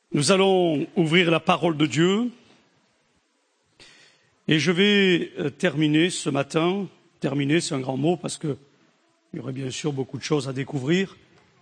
Nous allons ouvrir la parole de Dieu et je vais terminer ce matin, terminer c'est un grand mot parce qu'il y aurait bien sûr beaucoup de choses à découvrir,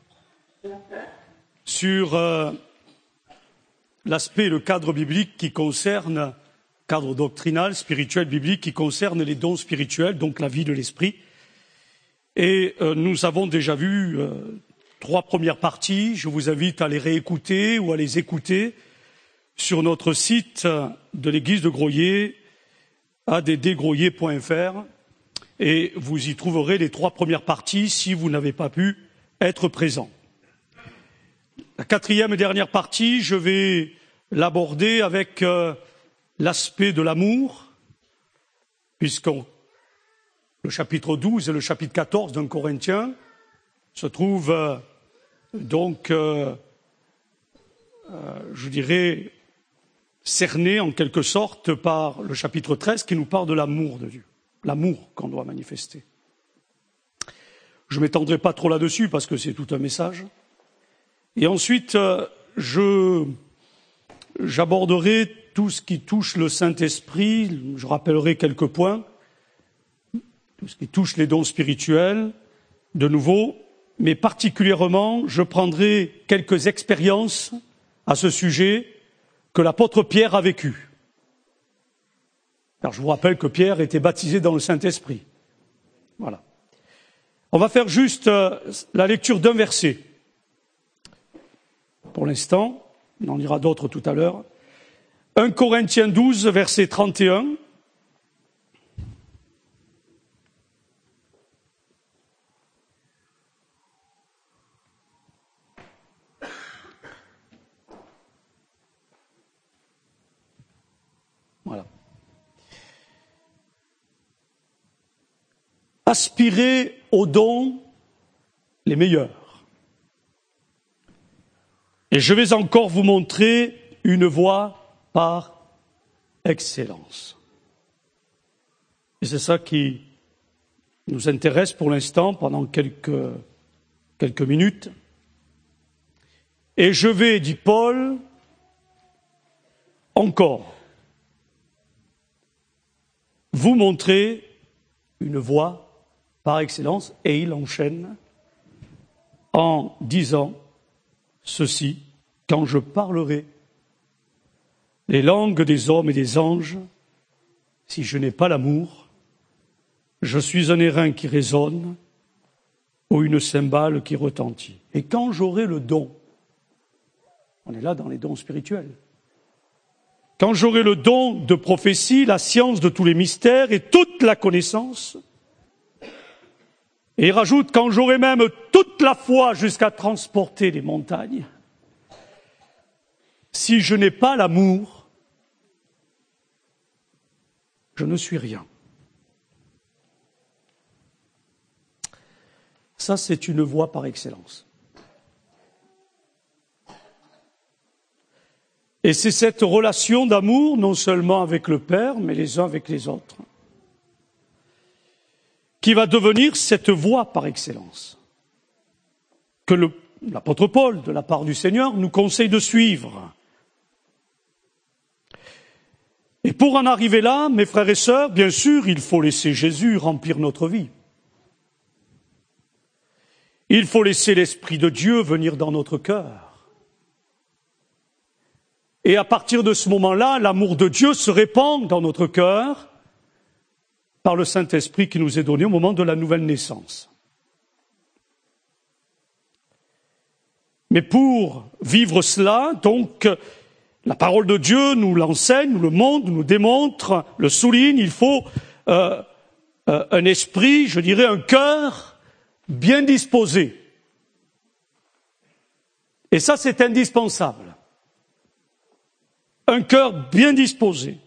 sur l'aspect, le cadre biblique qui concerne, cadre doctrinal, spirituel, biblique, qui concerne les dons spirituels, donc la vie de l'esprit. Et nous avons déjà vu 3 premières parties. Je vous invite à les réécouter ou à les écouter sur notre site de l'église de Groyer, addgroyer.fr, et vous y trouverez les 3 premières parties si vous n'avez pas pu être présent. La 4e et dernière partie, je vais l'aborder avec l'aspect de l'amour, puisque le chapitre 12 et le chapitre 14 d'un Corinthiens se trouvent je dirais, cernés en quelque sorte par le chapitre 13 qui nous parle de l'amour de Dieu, l'amour qu'on doit manifester. Je ne m'étendrai pas trop là-dessus parce que c'est tout un message. Et ensuite, j'aborderai tout ce qui touche le Saint-Esprit, je rappellerai quelques points, tout ce qui touche les dons spirituels, de nouveau, mais particulièrement, je prendrai quelques expériences à ce sujet que l'apôtre Pierre a vécues. Car je vous rappelle que Pierre était baptisé dans le Saint-Esprit. Voilà. On va faire juste la lecture d'un verset. Pour l'instant, on en lira d'autres tout à l'heure. 1 Corinthiens 12, verset 31. Voilà. Aspirez aux dons les meilleurs. Et je vais encore vous montrer une voie par excellence. Et c'est ça qui nous intéresse pour l'instant pendant quelques minutes. Et je vais, dit Paul, encore vous montrer une voie par excellence, et il enchaîne en disant ceci: quand je parlerai les langues des hommes et des anges, si je n'ai pas l'amour, je suis un airain qui résonne ou une cymbale qui retentit. Et quand j'aurai le don, on est là dans les dons spirituels, quand j'aurai le don de prophétie, la science de tous les mystères et toute la connaissance, et il rajoute quand j'aurai même toute la foi jusqu'à transporter les montagnes, si je n'ai pas l'amour, je ne suis rien. Ça, c'est une voie par excellence. Et c'est cette relation d'amour, non seulement avec le Père, mais les uns avec les autres, qui va devenir cette voie par excellence, que l'apôtre Paul, de la part du Seigneur, nous conseille de suivre. Et pour en arriver là, mes frères et sœurs, bien sûr, il faut laisser Jésus remplir notre vie. Il faut laisser l'Esprit de Dieu venir dans notre cœur. Et à partir de ce moment-là, l'amour de Dieu se répand dans notre cœur par le Saint-Esprit qui nous est donné au moment de la nouvelle naissance. Mais pour vivre cela, donc, la parole de Dieu nous l'enseigne, nous le montre, nous démontre, le souligne, il faut un esprit, je dirais un cœur bien disposé. Et ça, c'est indispensable. Un cœur bien disposé.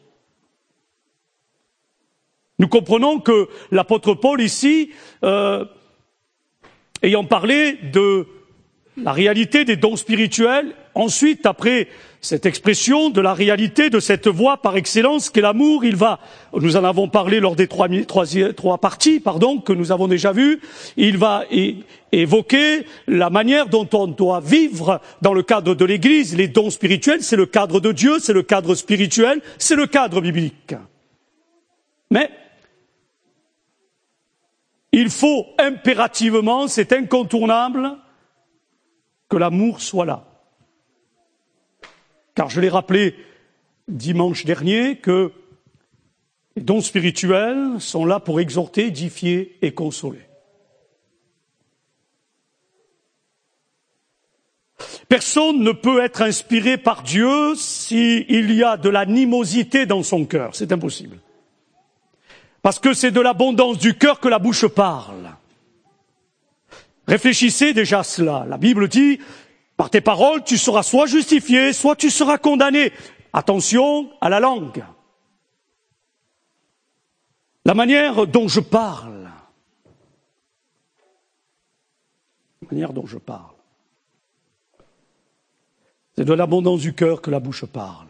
Nous comprenons que l'apôtre Paul ici, ayant parlé de la réalité des dons spirituels, ensuite, après cette expression de la réalité de cette voie par excellence qu'est l'amour, nous en avons parlé lors des trois parties, que nous avons déjà vues, il va évoquer la manière dont on doit vivre dans le cadre de l'Église. Les dons spirituels, c'est le cadre de Dieu, c'est le cadre spirituel, c'est le cadre biblique. Mais il faut impérativement, c'est incontournable, que l'amour soit là. Car je l'ai rappelé dimanche dernier que les dons spirituels sont là pour exhorter, édifier et consoler. Personne ne peut être inspiré par Dieu s'il y a de l'animosité dans son cœur. C'est impossible. Parce que c'est de l'abondance du cœur que la bouche parle. Réfléchissez déjà à cela. La Bible dit, par tes paroles, tu seras soit justifié, soit tu seras condamné. Attention à la langue. La manière dont je parle. C'est de l'abondance du cœur que la bouche parle.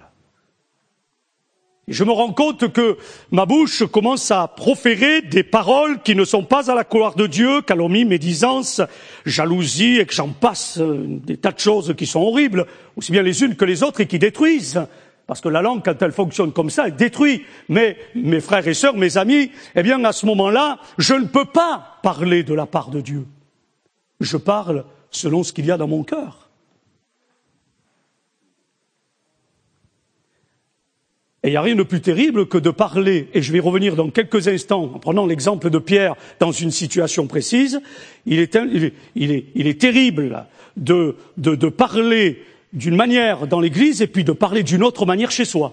Et je me rends compte que ma bouche commence à proférer des paroles qui ne sont pas à la gloire de Dieu, calomnie, médisance, jalousie, et que j'en passe, des tas de choses qui sont horribles, aussi bien les unes que les autres, et qui détruisent. Parce que la langue, quand elle fonctionne comme ça, elle détruit. Mais mes frères et sœurs, mes amis, eh bien, à ce moment-là, je ne peux pas parler de la part de Dieu. Je parle selon ce qu'il y a dans mon cœur. Et il n'y a rien de plus terrible que de parler, et je vais revenir dans quelques instants en prenant l'exemple de Pierre dans une situation précise, il est terrible de parler d'une manière dans l'Église et puis de parler d'une autre manière chez soi.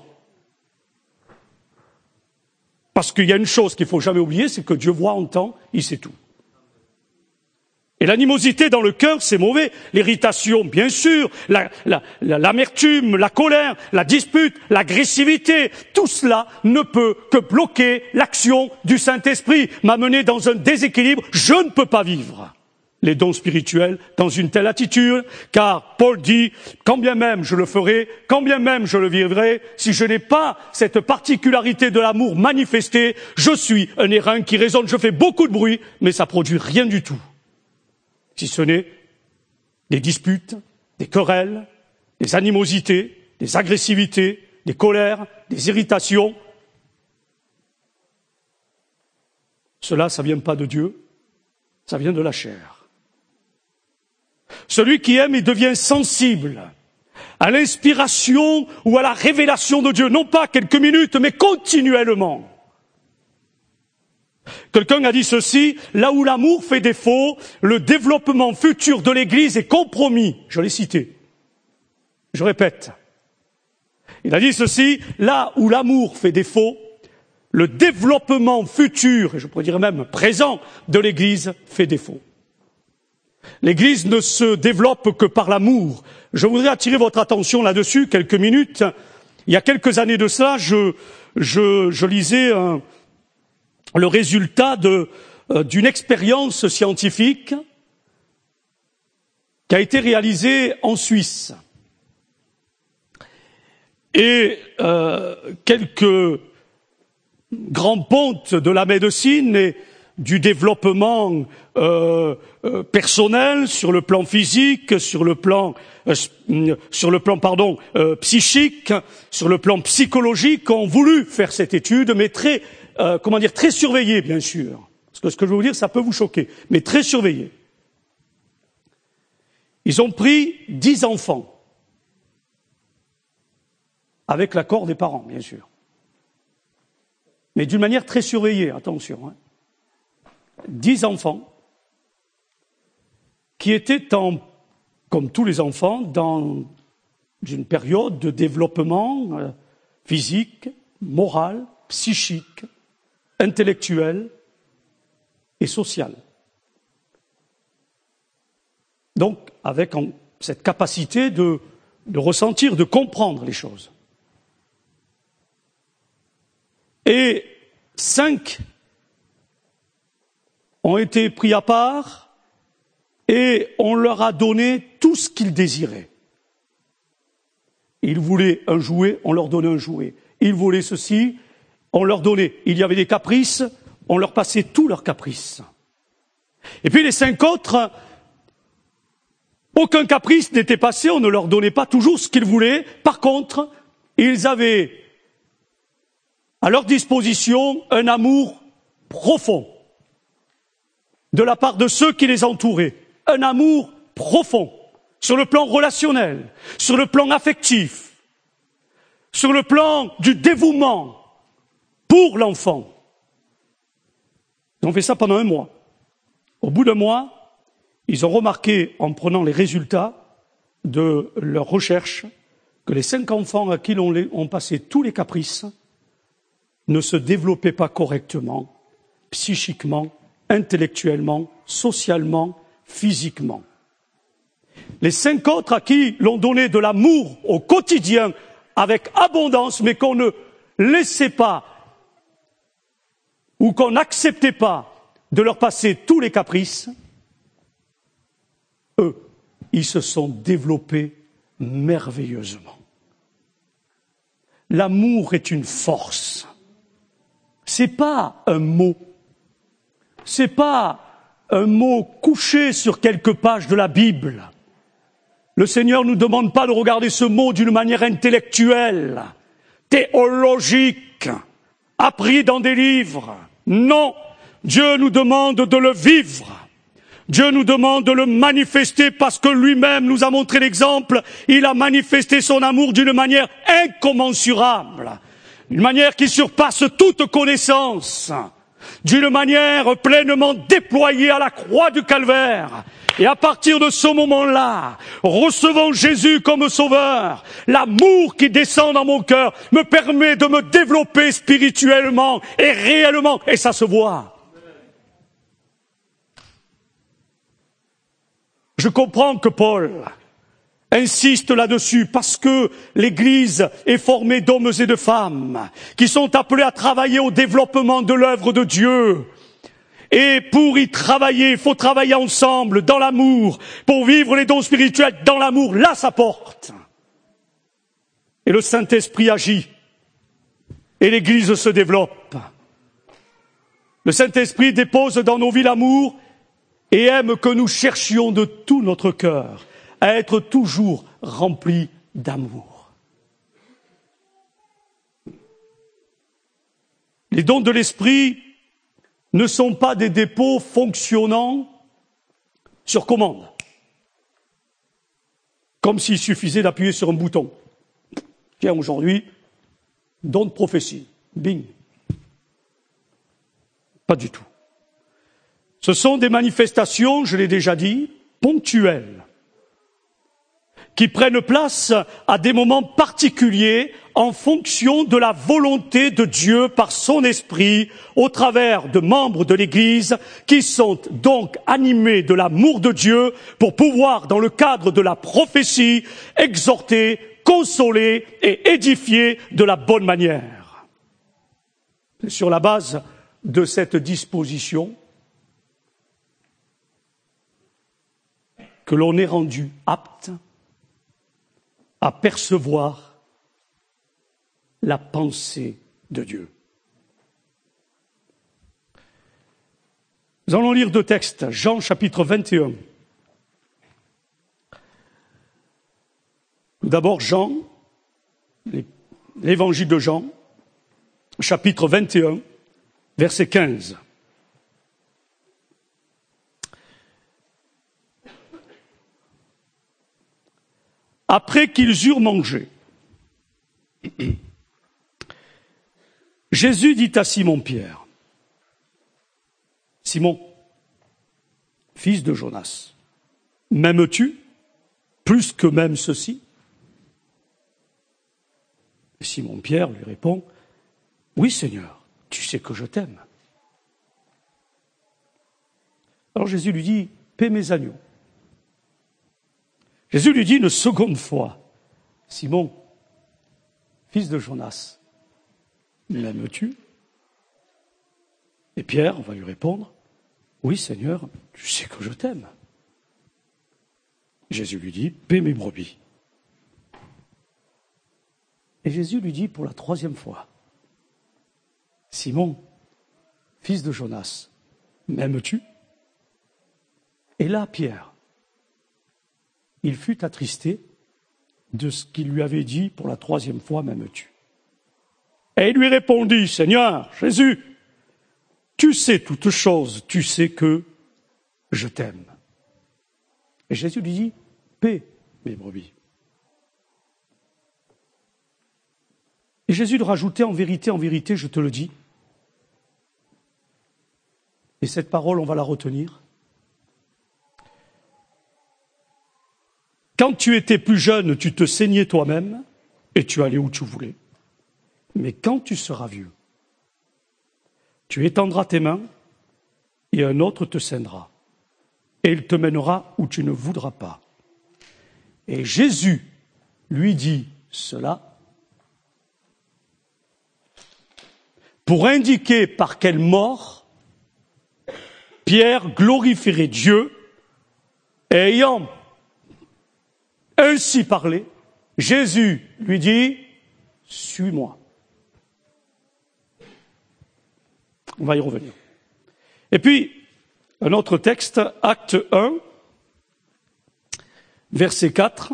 Parce qu'il y a une chose qu'il ne faut jamais oublier, c'est que Dieu voit, entend, il sait tout. Et l'animosité dans le cœur, c'est mauvais. L'irritation, bien sûr, l'amertume, la colère, la dispute, l'agressivité, tout cela ne peut que bloquer l'action du Saint-Esprit, m'amener dans un déséquilibre. Je ne peux pas vivre les dons spirituels dans une telle attitude, car Paul dit, quand bien même je le ferai, quand bien même je le vivrai, si je n'ai pas cette particularité de l'amour manifestée, je suis un airain qui résonne, je fais beaucoup de bruit, mais ça produit rien du tout. Si ce n'est des disputes, des querelles, des animosités, des agressivités, des colères, des irritations. Cela, ça vient pas de Dieu, ça vient de la chair. Celui qui aime, il devient sensible à l'inspiration ou à la révélation de Dieu, non pas quelques minutes, mais continuellement. Quelqu'un a dit ceci, là où l'amour fait défaut, le développement futur de l'Église est compromis. Je l'ai cité. Je répète. Il a dit ceci, là où l'amour fait défaut, le développement futur, et je pourrais dire même présent, de l'Église fait défaut. L'Église ne se développe que par l'amour. Je voudrais attirer votre attention là-dessus quelques minutes. Il y a quelques années de cela, je lisais le résultat d'une expérience scientifique qui a été réalisée en Suisse. Et quelques grands pontes de la médecine et du développement personnel sur le plan physique, sur le plan psychique, sur le plan psychologique ont voulu faire cette étude, mais très surveillée, bien sûr. Parce que ce que je vais vous dire, ça peut vous choquer, mais très surveillée. Ils ont pris 10 enfants, avec l'accord des parents, bien sûr. Mais d'une manière très surveillée, attention. 10 enfants qui étaient, comme tous les enfants, dans une période de développement physique, moral, psychique, intellectuel et social. Donc, avec cette capacité de ressentir, de comprendre les choses. Et 5 ont été pris à part et on leur a donné tout ce qu'ils désiraient. Ils voulaient un jouet, on leur donnait un jouet. Ils voulaient ceci, on leur donnait. Il y avait des caprices, on leur passait tous leurs caprices. Et puis les 5 autres, aucun caprice n'était passé, on ne leur donnait pas toujours ce qu'ils voulaient. Par contre, ils avaient à leur disposition un amour profond de la part de ceux qui les entouraient. Un amour profond sur le plan relationnel, sur le plan affectif, sur le plan du dévouement pour l'enfant. Ils ont fait ça pendant 1 mois. Au bout d'1 mois, ils ont remarqué, en prenant les résultats de leur recherche, que les 5 enfants à qui on passait tous les caprices ne se développaient pas correctement, psychiquement, intellectuellement, socialement, physiquement. Les 5 autres à qui l'on donnait de l'amour au quotidien avec abondance, mais qu'on ne laissait pas ou qu'on n'acceptait pas de leur passer tous les caprices, eux, ils se sont développés merveilleusement. L'amour est une force. C'est pas un mot. C'est pas un mot couché sur quelques pages de la Bible. Le Seigneur ne nous demande pas de regarder ce mot d'une manière intellectuelle, théologique, appris dans des livres. Non, Dieu nous demande de le vivre. Dieu nous demande de le manifester parce que lui-même nous a montré l'exemple. Il a manifesté son amour d'une manière incommensurable, d'une manière qui surpasse toute connaissance, d'une manière pleinement déployée à la croix du Calvaire. Et à partir de ce moment-là, recevant Jésus comme sauveur, l'amour qui descend dans mon cœur me permet de me développer spirituellement et réellement, et ça se voit. Je comprends que Paul insiste là-dessus parce que l'Église est formée d'hommes et de femmes qui sont appelés à travailler au développement de l'œuvre de Dieu. Et pour y travailler, il faut travailler ensemble, dans l'amour, pour vivre les dons spirituels dans l'amour. Là, ça porte. Et le Saint-Esprit agit. Et l'Église se développe. Le Saint-Esprit dépose dans nos vies l'amour et aime que nous cherchions de tout notre cœur à être toujours remplis d'amour. Les dons de l'Esprit ne sont pas des dépôts fonctionnant sur commande, comme s'il suffisait d'appuyer sur un bouton. Tiens, aujourd'hui, don de prophétie, bing. Pas du tout. Ce sont des manifestations, je l'ai déjà dit, ponctuelles, qui prennent place à des moments particuliers en fonction de la volonté de Dieu par son esprit au travers de membres de l'Église qui sont donc animés de l'amour de Dieu pour pouvoir, dans le cadre de la prophétie, exhorter, consoler et édifier de la bonne manière. C'est sur la base de cette disposition que l'on est rendu apte à percevoir la pensée de Dieu. Nous allons lire 2 textes, Jean chapitre 21. Tout d'abord Jean, l'évangile de Jean, chapitre 21, verset 15. Après qu'ils eurent mangé, Jésus dit à Simon-Pierre, « Simon, fils de Jonas, m'aimes-tu plus que même ceci ?» Simon-Pierre lui répond, « Oui, Seigneur, tu sais que je t'aime. » Alors Jésus lui dit, « Paie mes agneaux. » Jésus lui dit une seconde fois, « Simon, fils de Jonas, m'aimes-tu » Et Pierre va lui répondre, « Oui, Seigneur, tu sais que je t'aime. » Jésus lui dit, paie mes brebis. Et Jésus lui dit pour la 3e fois, Simon, fils de Jonas, m'aimes-tu? Et là, Pierre, il fut attristé de ce qu'il lui avait dit pour la 3e fois, m'aimes-tu? Et il lui répondit, Seigneur, Jésus, tu sais toutes choses, tu sais que je t'aime. Et Jésus lui dit, paie mes brebis. Et Jésus lui rajoutait, en vérité, je te le dis. Et cette parole, on va la retenir. Quand tu étais plus jeune, tu te saignais toi-même et tu allais où tu voulais. Mais quand tu seras vieux, tu étendras tes mains et un autre te saignera. Et il te mènera où tu ne voudras pas. Et Jésus lui dit cela pour indiquer par quelle mort Pierre glorifierait Dieu, et ayant ainsi parlé, Jésus lui dit, suis-moi. On va y revenir. Et puis, un autre texte, Acte 1, verset 4.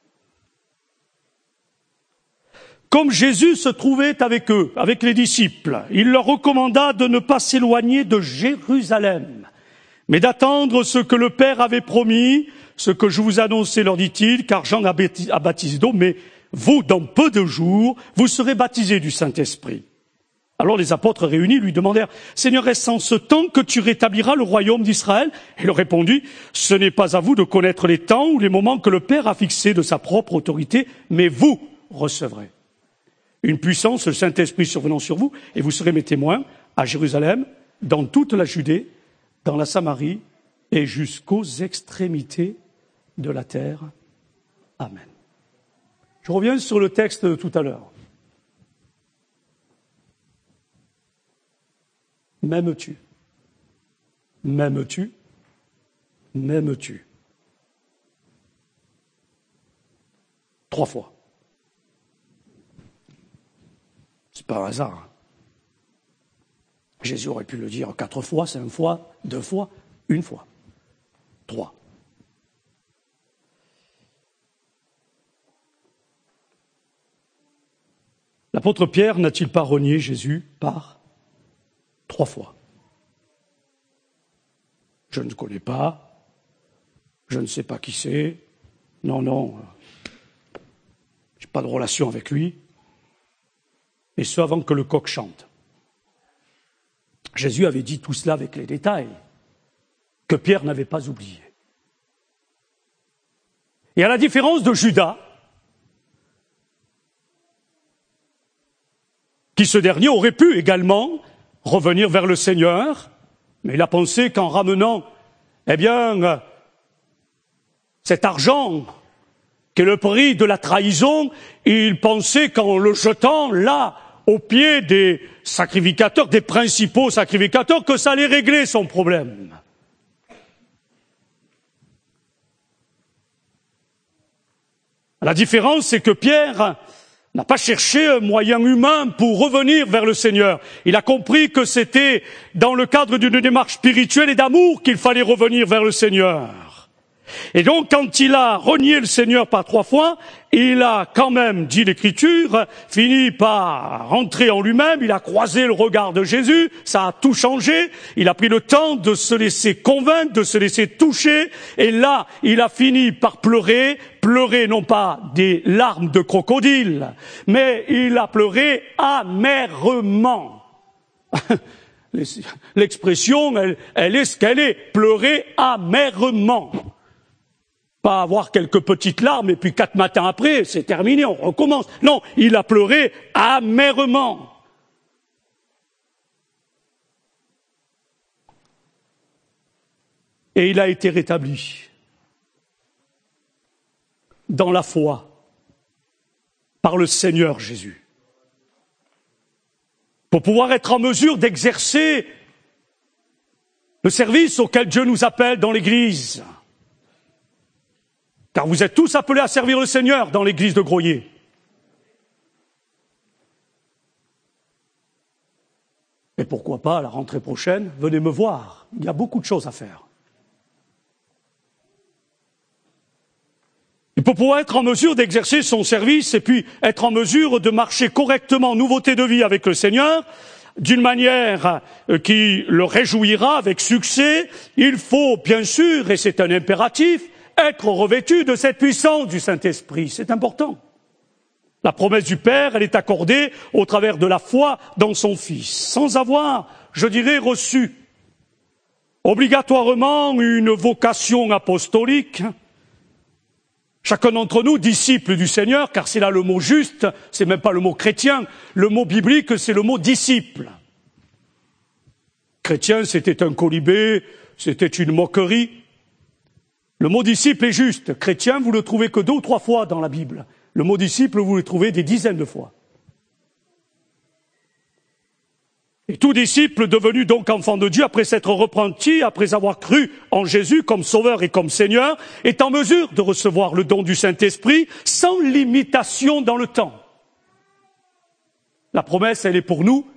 Comme Jésus se trouvait avec eux, avec les disciples, il leur recommanda de ne pas s'éloigner de Jérusalem, mais d'attendre ce que le Père avait promis, ce que je vous annonçais, leur dit-il, car Jean a baptisé d'eau, mais vous, dans peu de jours, vous serez baptisés du Saint-Esprit. Alors les apôtres réunis lui demandèrent, Seigneur, est-ce en ce temps que tu rétabliras le royaume d'Israël? Il leur répondit, ce n'est pas à vous de connaître les temps ou les moments que le Père a fixés de sa propre autorité, mais vous recevrez une puissance, le Saint-Esprit survenant sur vous, et vous serez mes témoins à Jérusalem, dans toute la Judée, dans la Samarie et jusqu'aux extrémités de la terre. Amen. Je reviens sur le texte de tout à l'heure. M'aimes-tu? M'aimes-tu? M'aimes-tu? 3 fois. C'est pas un hasard. Jésus aurait pu le dire 4 fois, 5 fois, 2 fois, 1 fois. 3. L'apôtre Pierre n'a-t-il pas renié Jésus par 3 fois? Je ne connais pas, je ne sais pas qui c'est, non, je n'ai pas de relation avec lui. Et ce, avant que le coq chante. Jésus avait dit tout cela avec les détails, que Pierre n'avait pas oublié. Et à la différence de Judas, qui ce dernier aurait pu également revenir vers le Seigneur, mais il a pensé qu'en ramenant, cet argent, qui est le prix de la trahison, il pensait qu'en le jetant là, aux pieds des sacrificateurs, des principaux sacrificateurs, que ça allait régler son problème. La différence, c'est que Pierre n'a pas cherché un moyen humain pour revenir vers le Seigneur. Il a compris que c'était dans le cadre d'une démarche spirituelle et d'amour qu'il fallait revenir vers le Seigneur. Et donc, quand il a renié le Seigneur par 3 fois, il a quand même, dit l'Écriture, fini par rentrer en lui-même, il a croisé le regard de Jésus, ça a tout changé, il a pris le temps de se laisser convaincre, de se laisser toucher, et là, il a fini par pleurer non pas des larmes de crocodile, mais il a pleuré amèrement. L'expression, elle est ce qu'elle est, pleurer amèrement. Pas avoir quelques petites larmes et puis 4 matins après, c'est terminé, on recommence. Non, il a pleuré amèrement. Et il a été rétabli dans la foi par le Seigneur Jésus. Pour pouvoir être en mesure d'exercer le service auquel Dieu nous appelle dans l'Église. Car vous êtes tous appelés à servir le Seigneur dans l'église de Groyer. Et pourquoi pas, à la rentrée prochaine, venez me voir. Il y a beaucoup de choses à faire. Et pour pouvoir être en mesure d'exercer son service et puis être en mesure de marcher correctement en nouveauté de vie avec le Seigneur, d'une manière qui le réjouira avec succès, il faut bien sûr, et c'est un impératif, être revêtu de cette puissance du Saint-Esprit. C'est important. La promesse du Père, elle est accordée au travers de la foi dans son Fils, sans avoir, je dirais, reçu obligatoirement une vocation apostolique. Chacun d'entre nous, disciple du Seigneur, car c'est là le mot juste, c'est même pas le mot chrétien, le mot biblique, c'est le mot disciple. Chrétien, c'était un colibé, c'était une moquerie. Le mot disciple est juste. Chrétien, vous le trouvez que 2 ou 3 fois dans la Bible. Le mot disciple, vous le trouvez des dizaines de fois. Et tout disciple devenu donc enfant de Dieu, après s'être repenti, après avoir cru en Jésus comme Sauveur et comme Seigneur, est en mesure de recevoir le don du Saint-Esprit sans limitation dans le temps. La promesse, elle est pour nous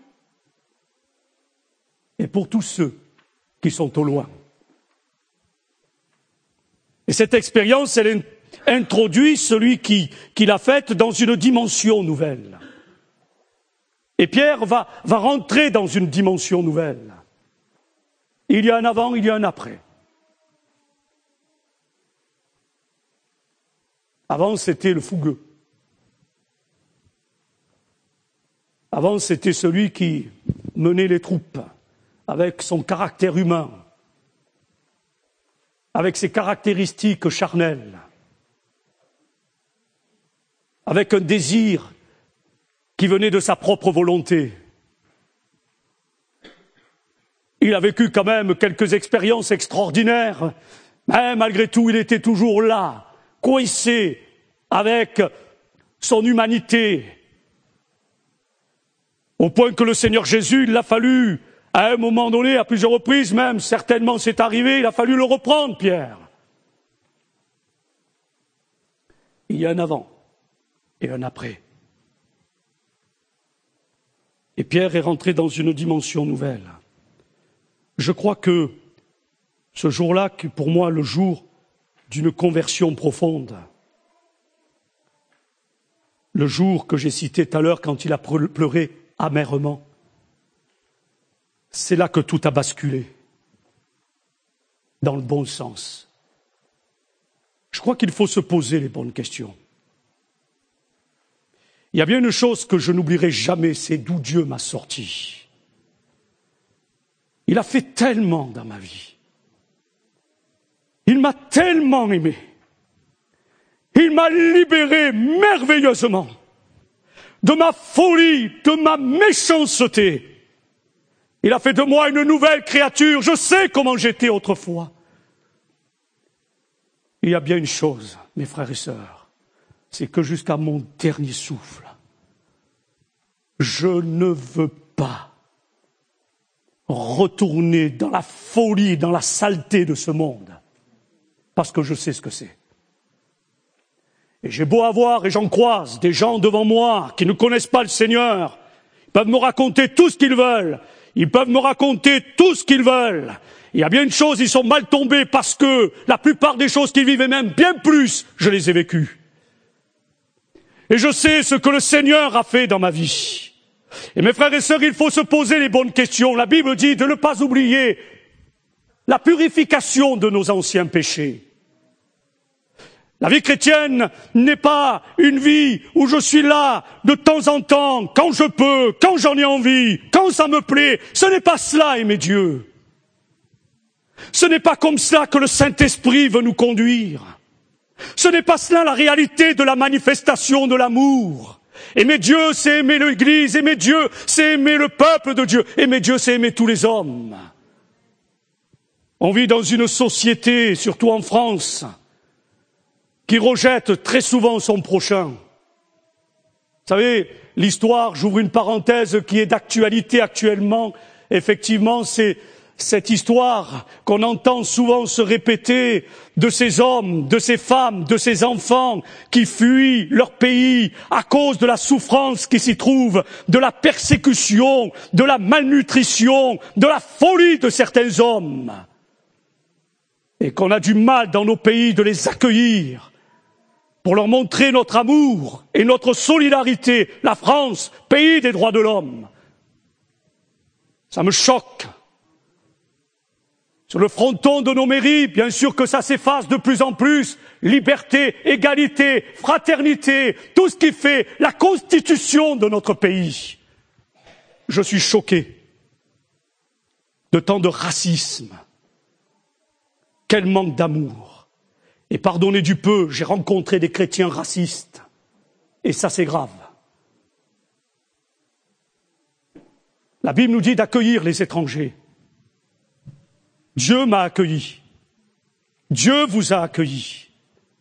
et pour tous ceux qui sont au loin. Et cette expérience, elle introduit celui qui l'a faite dans une dimension nouvelle. Et Pierre va rentrer dans une dimension nouvelle. Il y a un avant, il y a un après. Avant, c'était le fougueux. Avant, c'était celui qui menait les troupes avec son caractère humain, avec ses caractéristiques charnelles, avec un désir qui venait de sa propre volonté. Il a vécu quand même quelques expériences extraordinaires, mais malgré tout, il était toujours là, coincé avec son humanité, au point que le Seigneur Jésus, il a fallu, à un moment donné, à plusieurs reprises même, certainement c'est arrivé, il a fallu le reprendre, Pierre. Il y a un avant et un après. Et Pierre est rentré dans une dimension nouvelle. Je crois que ce jour-là, qui est pour moi le jour d'une conversion profonde, le jour que j'ai cité tout à l'heure quand il a pleuré amèrement, c'est là que tout a basculé, dans le bon sens. Je crois qu'il faut se poser les bonnes questions. Il y a bien une chose que je n'oublierai jamais, c'est d'où Dieu m'a sorti. Il a fait tellement dans ma vie. Il m'a tellement aimé. Il m'a libéré merveilleusement de ma folie, de ma méchanceté. Il a fait de moi une nouvelle créature. Je sais comment j'étais autrefois. Il y a bien une chose, mes frères et sœurs, c'est que jusqu'à mon dernier souffle, je ne veux pas retourner dans la folie, dans la saleté de ce monde, parce que je sais ce que c'est. Et j'ai beau avoir, et j'en croise, des gens devant moi qui ne connaissent pas le Seigneur, ils peuvent me raconter tout ce qu'ils veulent, ils peuvent me raconter tout ce qu'ils veulent. Il y a bien une chose, ils sont mal tombés parce que la plupart des choses qu'ils vivent, et même bien plus, je les ai vécues. Et je sais ce que le Seigneur a fait dans ma vie. Et mes frères et sœurs, il faut se poser les bonnes questions. La Bible dit de ne pas oublier la purification de nos anciens péchés. La vie chrétienne n'est pas une vie où je suis là de temps en temps, quand je peux, quand j'en ai envie, quand ça me plaît. Ce n'est pas cela, aimer Dieu. Ce n'est pas comme cela que le Saint-Esprit veut nous conduire. Ce n'est pas cela la réalité de la manifestation de l'amour. Aimer Dieu, c'est aimer l'Église. Aimer Dieu, c'est aimer le peuple de Dieu. Aimer Dieu, c'est aimer tous les hommes. On vit dans une société, surtout en France, qui rejette très souvent son prochain. Vous savez, l'histoire, j'ouvre une parenthèse qui est d'actualité actuellement, effectivement, c'est cette histoire qu'on entend souvent se répéter de ces hommes, de ces femmes, de ces enfants qui fuient leur pays à cause de la souffrance qui s'y trouve, de la persécution, de la malnutrition, de la folie de certains hommes, et qu'on a du mal dans nos pays de les accueillir pour leur montrer notre amour et notre solidarité. La France, pays des droits de l'homme, ça me choque. Sur le fronton de nos mairies, bien sûr que ça s'efface de plus en plus. Liberté, égalité, fraternité, tout ce qui fait la constitution de notre pays. Je suis choqué de tant de racisme. Quel manque d'amour. Et pardonnez du peu, j'ai rencontré des chrétiens racistes. Et ça, c'est grave. La Bible nous dit d'accueillir les étrangers. Dieu m'a accueilli. Dieu vous a accueillis.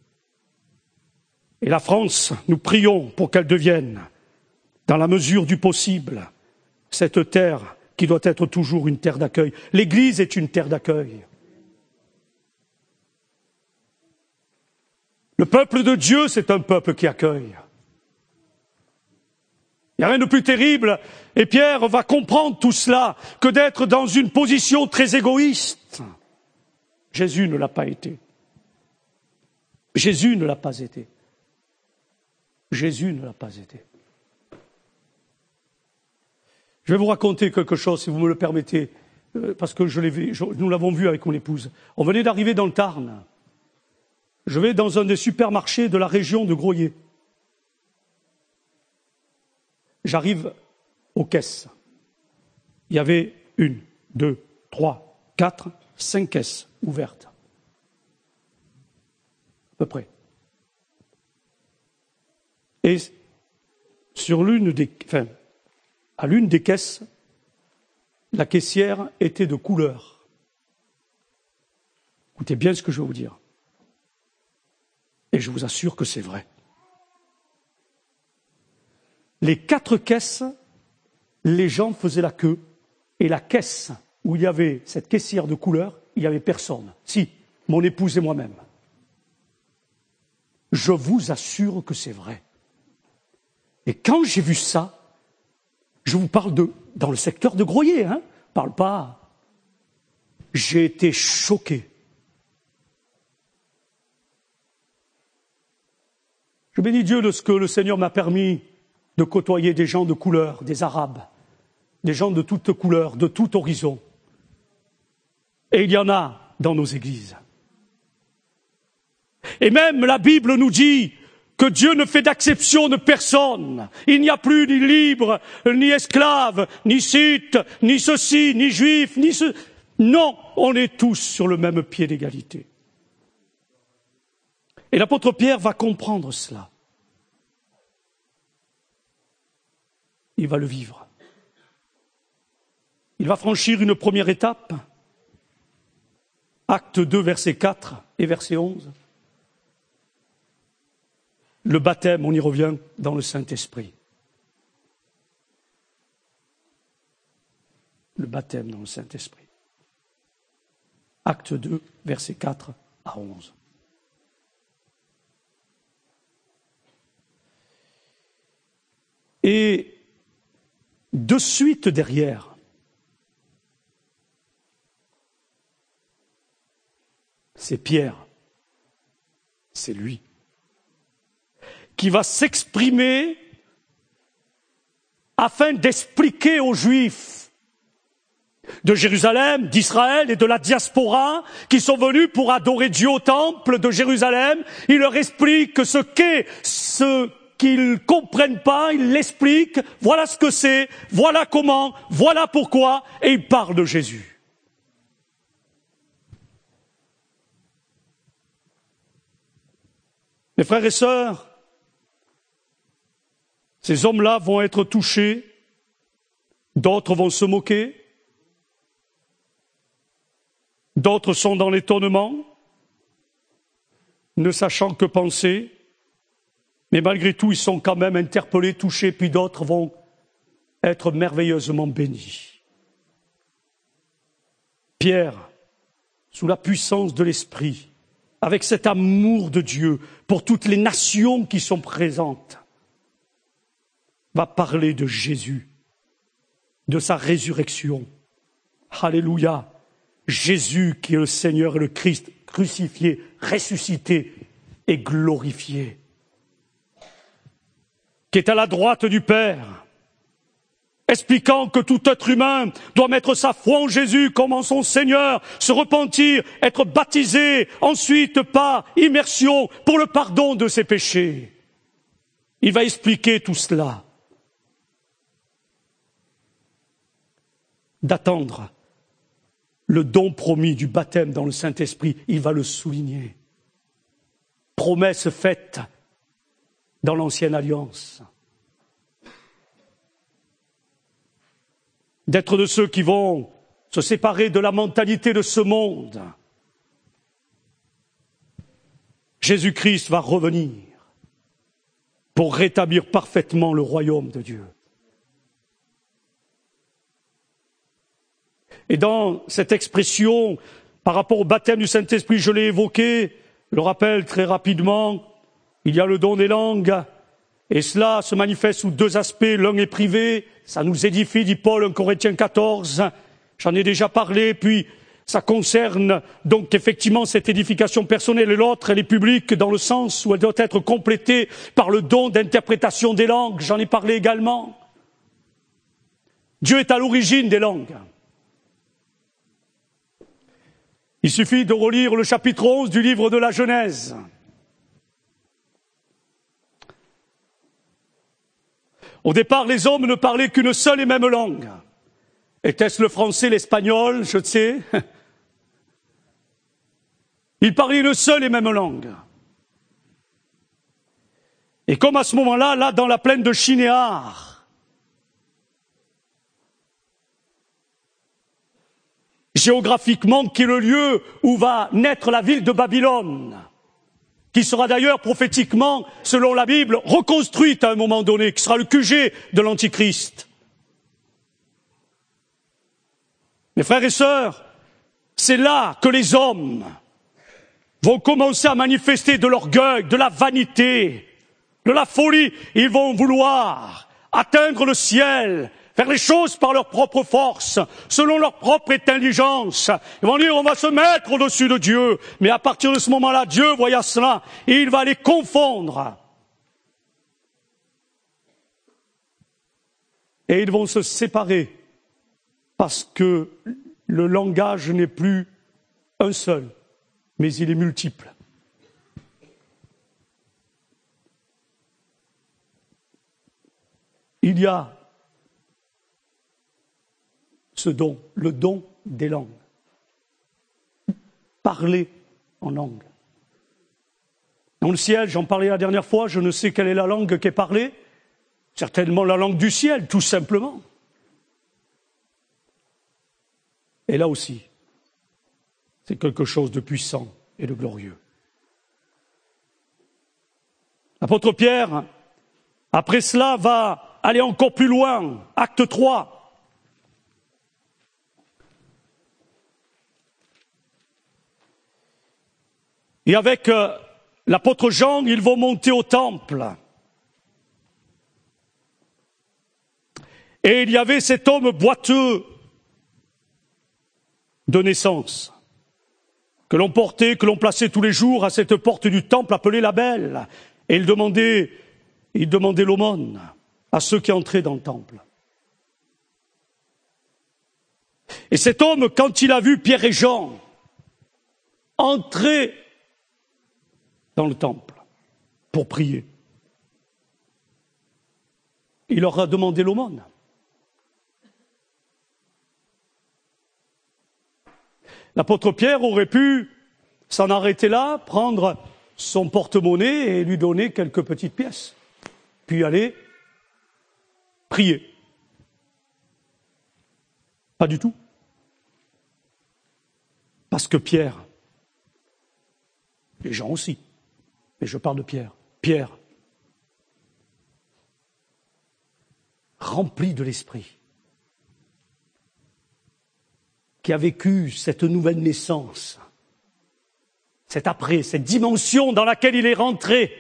Et la France, nous prions pour qu'elle devienne, dans la mesure du possible, cette terre qui doit être toujours une terre d'accueil. L'Église est une terre d'accueil. Le peuple de Dieu, c'est un peuple qui accueille. Il n'y a rien de plus terrible, et Pierre va comprendre tout cela, que d'être dans une position très égoïste. Jésus ne l'a pas été. Jésus ne l'a pas été. Jésus ne l'a pas été. Je vais vous raconter quelque chose, si vous me le permettez, parce que nous l'avons vu avec mon épouse. On venait d'arriver dans le Tarn. Je vais dans un des supermarchés de la région de Groyer. J'arrive aux caisses. Il y avait 1, 2, 3, 4, 5 caisses ouvertes. À peu près. Et sur à l'une des caisses, la caissière était de couleur. Écoutez bien ce que je vais vous dire. Et je vous assure que c'est vrai. Les 4 caisses, les gens faisaient la queue, et la caisse où il y avait cette caissière de couleur, il n'y avait personne. Si, mon épouse et moi-même. Je vous assure que c'est vrai. Et quand j'ai vu ça, je vous parle dans le secteur de Groyer, hein, parle pas. J'ai été choqué. Je bénis Dieu de ce que le Seigneur m'a permis de côtoyer des gens de couleur, des Arabes, des gens de toutes couleurs, de tout horizon. Et il y en a dans nos églises. Et même la Bible nous dit que Dieu ne fait d'acception de personne. Il n'y a plus ni libre, ni esclave, ni scythe, ni ceci, ni juif, ni ce... Non, on est tous sur le même pied d'égalité. Et l'apôtre Pierre va comprendre cela. Il va le vivre. Il va franchir une première étape. Acte 2, verset 4 et verset 11. Le baptême, on y revient, dans le Saint-Esprit. Le baptême dans le Saint-Esprit. Acte 2, verset 4 à 11. Et de suite derrière, c'est Pierre, c'est lui, qui va s'exprimer afin d'expliquer aux Juifs de Jérusalem, d'Israël et de la diaspora qui sont venus pour adorer Dieu au temple de Jérusalem. Il leur explique ce qu'est ce qu'ils ne comprennent pas, il l'explique, voilà ce que c'est, voilà comment, voilà pourquoi, et il parle de Jésus. Mes frères et sœurs, ces hommes-là vont être touchés, d'autres vont se moquer, d'autres sont dans l'étonnement, ne sachant que penser, mais malgré tout, ils sont quand même interpellés, touchés, puis d'autres vont être merveilleusement bénis. Pierre, sous la puissance de l'Esprit, avec cet amour de Dieu pour toutes les nations qui sont présentes, va parler de Jésus, de sa résurrection. Alléluia. Jésus qui est le Seigneur et le Christ, crucifié, ressuscité et glorifié, qui est à la droite du Père, expliquant que tout être humain doit mettre sa foi en Jésus comme en son Seigneur, se repentir, être baptisé, ensuite par immersion pour le pardon de ses péchés. Il va expliquer tout cela. D'attendre le don promis du baptême dans le Saint-Esprit, il va le souligner. Promesse faite dans l'Ancienne Alliance. D'être de ceux qui vont se séparer de la mentalité de ce monde. Jésus-Christ va revenir pour rétablir parfaitement le royaume de Dieu. Et dans cette expression, par rapport au baptême du Saint-Esprit, je l'ai évoqué, je le rappelle très rapidement, il y a le don des langues, et cela se manifeste sous deux aspects. L'un est privé, ça nous édifie, dit Paul, 1 Corinthiens 14, j'en ai déjà parlé, puis ça concerne donc effectivement cette édification personnelle, et l'autre, elle est publique dans le sens où elle doit être complétée par le don d'interprétation des langues, j'en ai parlé également. Dieu est à l'origine des langues. Il suffit de relire le chapitre 11 du livre de la Genèse. Au départ, les hommes ne parlaient qu'une seule et même langue. Était-ce le français, l'espagnol, je ne sais. Ils parlaient une seule et même langue. Et comme à ce moment-là, là, dans la plaine de Shinéar, géographiquement, qui est le lieu où va naître la ville de Babylone, qui sera d'ailleurs prophétiquement, selon la Bible, reconstruite à un moment donné, qui sera le QG de l'Antichrist. Mes frères et sœurs, c'est là que les hommes vont commencer à manifester de l'orgueil, de la vanité, de la folie. Ils vont vouloir atteindre le ciel, faire les choses par leur propre force, selon leur propre intelligence. Ils vont dire, on va se mettre au-dessus de Dieu. Mais à partir de ce moment-là, Dieu, voyant cela, il va les confondre. Et ils vont se séparer, parce que le langage n'est plus un seul, mais il est multiple. Il y a ce don, le don des langues. Parler en langue. Dans le ciel, j'en parlais la dernière fois, je ne sais quelle est la langue qui est parlée. Certainement la langue du ciel, tout simplement. Et là aussi, c'est quelque chose de puissant et de glorieux. L'apôtre Pierre, après cela, va aller encore plus loin. Acte 3. Et avec l'apôtre Jean, ils vont monter au temple. Et il y avait cet homme boiteux de naissance, que l'on portait, que l'on plaçait tous les jours à cette porte du temple appelée la Belle. Et il demandait l'aumône à ceux qui entraient dans le temple. Et cet homme, quand il a vu Pierre et Jean entrer dans le temple pour prier, il leur a demandé l'aumône. L'apôtre Pierre aurait pu s'en arrêter là, prendre son porte-monnaie et lui donner quelques petites pièces, puis aller prier. Pas du tout. Parce que Pierre, les gens aussi, mais je parle de Pierre. Pierre, rempli de l'Esprit, qui a vécu cette nouvelle naissance, cette dimension dans laquelle il est rentré,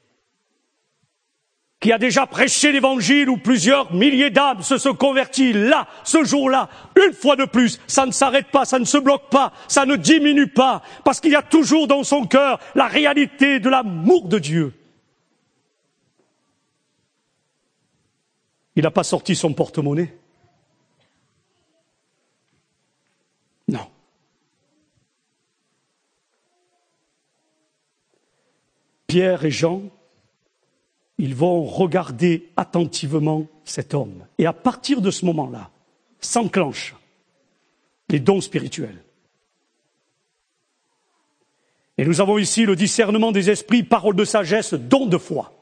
qui a déjà prêché l'évangile où plusieurs milliers d'âmes se sont converties là, ce jour-là, une fois de plus, ça ne s'arrête pas, ça ne se bloque pas, ça ne diminue pas, parce qu'il y a toujours dans son cœur la réalité de l'amour de Dieu. Il n'a pas sorti son porte-monnaie. Non. Pierre et Jean, ils vont regarder attentivement cet homme. Et à partir de ce moment-là, s'enclenchent les dons spirituels. Et nous avons ici le discernement des esprits, parole de sagesse, don de foi.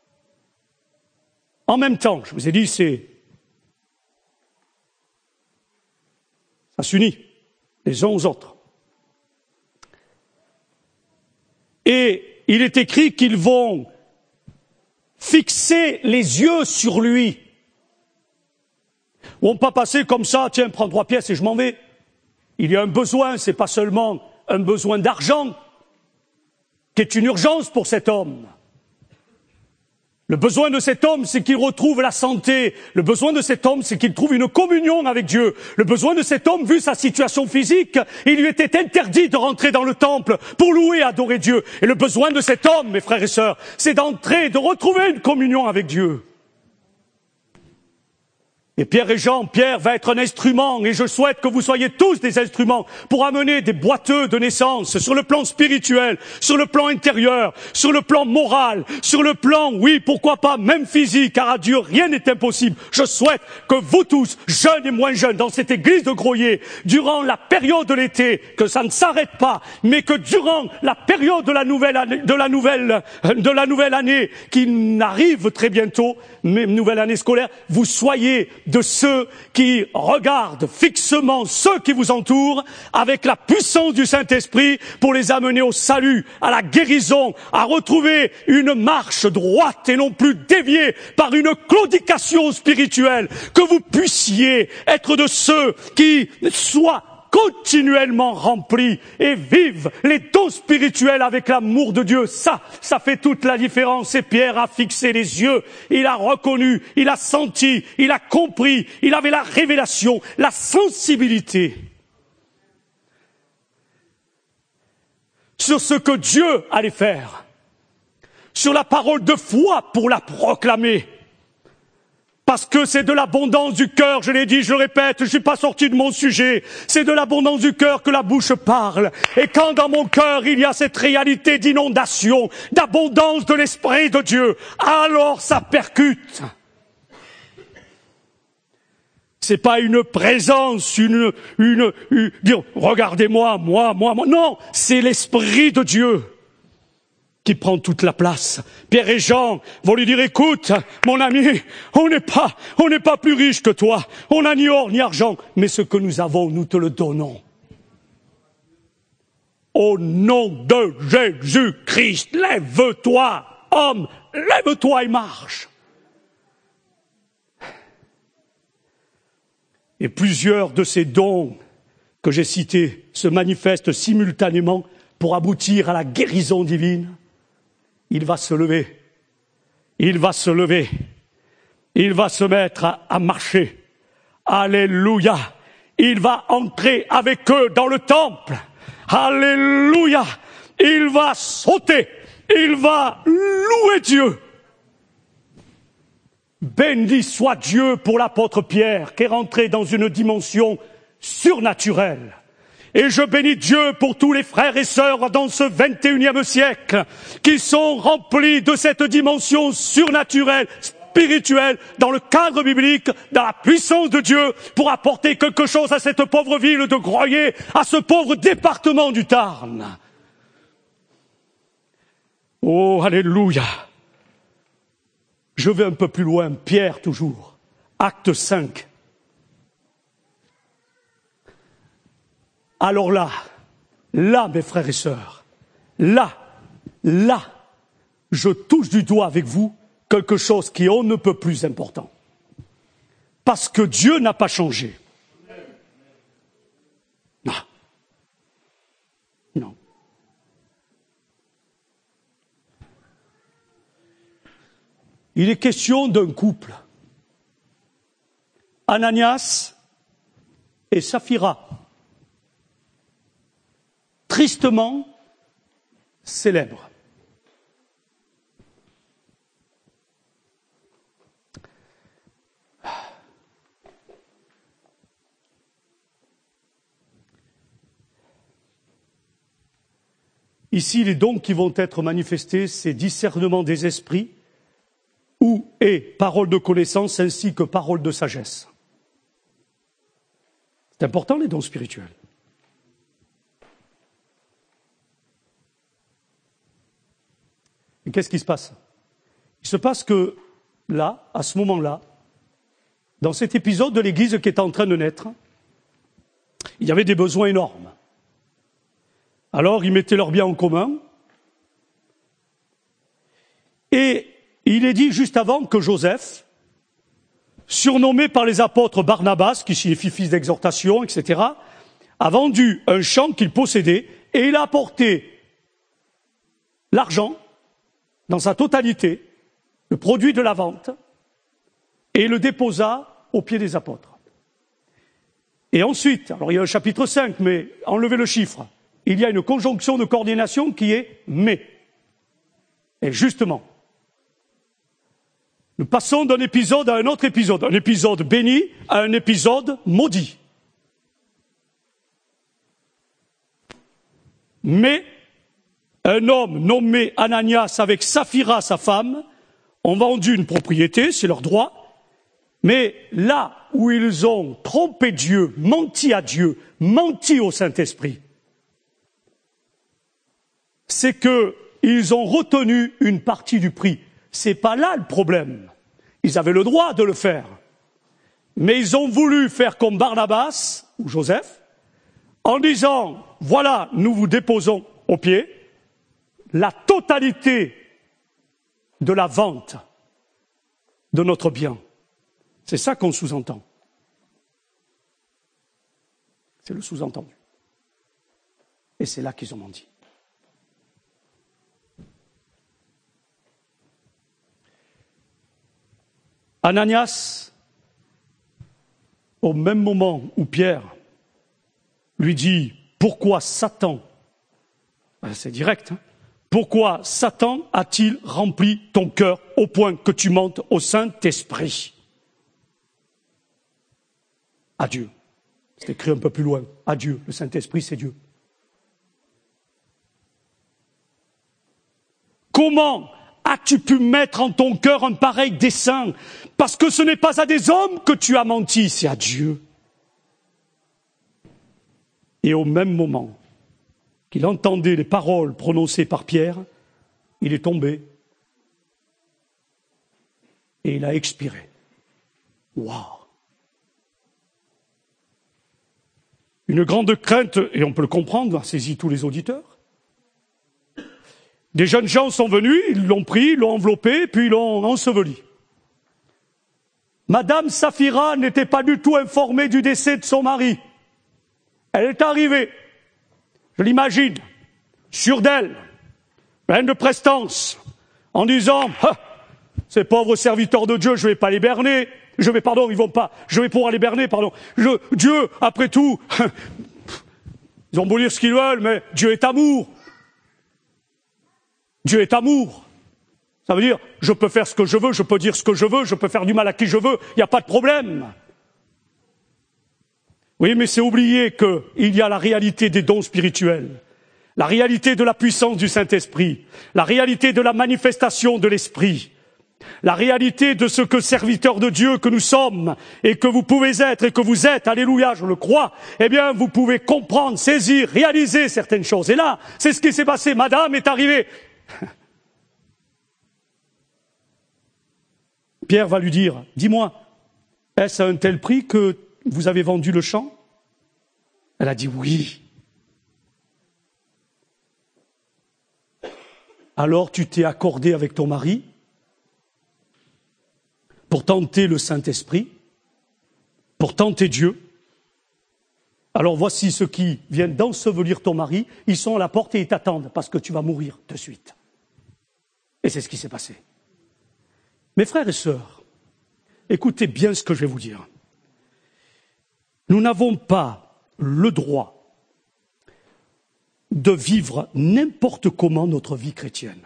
En même temps, je vous ai dit, ça s'unit les uns aux autres. Et il est écrit qu'ils vont fixer les yeux sur lui. Ils vont pas passer comme ça, tiens, prends 3 pièces et je m'en vais. Il y a un besoin, c'est pas seulement un besoin d'argent, qui est une urgence pour cet homme. Le besoin de cet homme, c'est qu'il retrouve la santé. Le besoin de cet homme, c'est qu'il trouve une communion avec Dieu. Le besoin de cet homme, vu sa situation physique, il lui était interdit de rentrer dans le temple pour louer et adorer Dieu. Et le besoin de cet homme, mes frères et sœurs, c'est d'entrer, de retrouver une communion avec Dieu. Et Pierre et Jean, Pierre va être un instrument, et je souhaite que vous soyez tous des instruments pour amener des boiteux de naissance sur le plan spirituel, sur le plan intérieur, sur le plan moral, sur le plan, oui, pourquoi pas, même physique, car à Dieu rien n'est impossible. Je souhaite que vous tous, jeunes et moins jeunes, dans cette église de Groyer, durant la période de l'été, que ça ne s'arrête pas, mais que durant la période de la nouvelle année qui arrive très bientôt, nouvelle année scolaire, vous soyez de ceux qui regardent fixement ceux qui vous entourent avec la puissance du Saint-Esprit pour les amener au salut, à la guérison, à retrouver une marche droite et non plus déviée par une claudication spirituelle, que vous puissiez être de ceux qui soient continuellement remplis et vivent les dons spirituels avec l'amour de Dieu. Ça fait toute la différence. Et Pierre a fixé les yeux, il a reconnu, il a senti, il a compris, il avait la révélation, la sensibilité sur ce que Dieu allait faire, sur la parole de foi pour la proclamer. Parce que c'est de l'abondance du cœur, je l'ai dit, je le répète, je ne suis pas sorti de mon sujet. C'est de l'abondance du cœur que la bouche parle. Et quand dans mon cœur il y a cette réalité d'inondation, d'abondance de l'Esprit de Dieu, alors ça percute. C'est pas une présence, dire, regardez-moi, moi. Non, c'est l'Esprit de Dieu qui prend toute la place. Pierre et Jean vont lui dire, écoute, mon ami, on n'est pas plus riche que toi. On n'a ni or ni argent, mais ce que nous avons, nous te le donnons. Au nom de Jésus-Christ, lève-toi, homme, lève-toi et marche. Et plusieurs de ces dons que j'ai cités se manifestent simultanément pour aboutir à la guérison divine. Il va se lever, il va se mettre à marcher. Alléluia. Il va entrer avec eux dans le temple. Alléluia. Il va sauter, il va louer Dieu. Béni soit Dieu pour l'apôtre Pierre qui est rentré dans une dimension surnaturelle. Et je bénis Dieu pour tous les frères et sœurs dans ce 21e siècle qui sont remplis de cette dimension surnaturelle, spirituelle, dans le cadre biblique, dans la puissance de Dieu, pour apporter quelque chose à cette pauvre ville de Groyer, à ce pauvre département du Tarn. Oh, alléluia. Je vais un peu plus loin, Pierre toujours, acte 5. Alors là, mes frères et sœurs, là, je touche du doigt avec vous quelque chose qui est on ne peut plus important. Parce que Dieu n'a pas changé. Il est question d'un couple. Ananias et Saphira. Tristement célèbre. Ici, les dons qui vont être manifestés, c'est discernement des esprits et parole de connaissance ainsi que parole de sagesse. C'est important, les dons spirituels. Et qu'est-ce qui se passe? Il se passe que là, à ce moment-là, dans cet épisode de l'Église qui est en train de naître, il y avait des besoins énormes. Alors, ils mettaient leurs biens en commun. Et il est dit juste avant que Joseph, surnommé par les apôtres Barnabas, qui signifie fils d'exhortation, etc., a vendu un champ qu'il possédait et il a apporté l'argent dans sa totalité, le produit de la vente, et le déposa aux pieds des apôtres. Et ensuite, alors il y a un chapitre 5, mais enlevez le chiffre, il y a une conjonction de coordination qui est « mais ». Et justement, nous passons d'un épisode à un autre épisode, un épisode béni à un épisode maudit. Mais un homme nommé Ananias avec Saphira, sa femme, ont vendu une propriété, c'est leur droit, mais là où ils ont trompé Dieu, menti à Dieu, menti au Saint-Esprit, c'est qu'ils ont retenu une partie du prix. C'est pas là le problème. Ils avaient le droit de le faire. Mais ils ont voulu faire comme Barnabas ou Joseph, en disant, voilà, nous vous déposons au pied la totalité de la vente de notre bien. C'est ça qu'on sous-entend. C'est le sous-entendu. Et c'est là qu'ils ont menti. Ananias, au même moment où Pierre lui dit « Pourquoi Satan ?» C'est direct, hein. Pourquoi Satan a-t-il rempli ton cœur au point que tu mentes au Saint-Esprit? À Dieu. C'est écrit un peu plus loin. À Dieu. Le Saint-Esprit, c'est Dieu. Comment as-tu pu mettre en ton cœur un pareil dessein? Parce que ce n'est pas à des hommes que tu as menti, c'est à Dieu. Et au même moment qu'il entendait les paroles prononcées par Pierre, il est tombé et il a expiré. Waouh! Une grande crainte, et on peut le comprendre, a saisi tous les auditeurs. Des jeunes gens sont venus, ils l'ont pris, l'ont enveloppé, puis ils l'ont enseveli. Madame Saphira n'était pas du tout informée du décès de son mari. Elle est arrivée, je l'imagine, sûre d'elle, pleine de prestance, en disant « Ces pauvres serviteurs de Dieu, je ne vais pas les berner, je vais pouvoir les berner, Dieu, après tout, ils ont beau dire ce qu'ils veulent, mais Dieu est amour. Dieu est amour. Ça veut dire, je peux faire ce que je veux, je peux dire ce que je veux, je peux faire du mal à qui je veux, il n'y a pas de problème. » Oui, mais c'est oublier qu'il y a la réalité des dons spirituels, la réalité de la puissance du Saint-Esprit, la réalité de la manifestation de l'Esprit, la réalité de ce que serviteurs de Dieu que nous sommes et que vous pouvez être et que vous êtes, alléluia, je le crois, eh bien, vous pouvez comprendre, saisir, réaliser certaines choses. Et là, c'est ce qui s'est passé. Madame est arrivée. Pierre va lui dire, dis-moi, est-ce à un tel prix que vous avez vendu le champ? Elle a dit oui. Alors tu t'es accordé avec ton mari pour tenter le Saint-Esprit, pour tenter Dieu. Alors voici ceux qui viennent d'ensevelir ton mari, ils sont à la porte et ils t'attendent parce que tu vas mourir de suite. Et c'est ce qui s'est passé. Mes frères et sœurs, écoutez bien ce que je vais vous dire. Nous n'avons pas le droit de vivre n'importe comment notre vie chrétienne.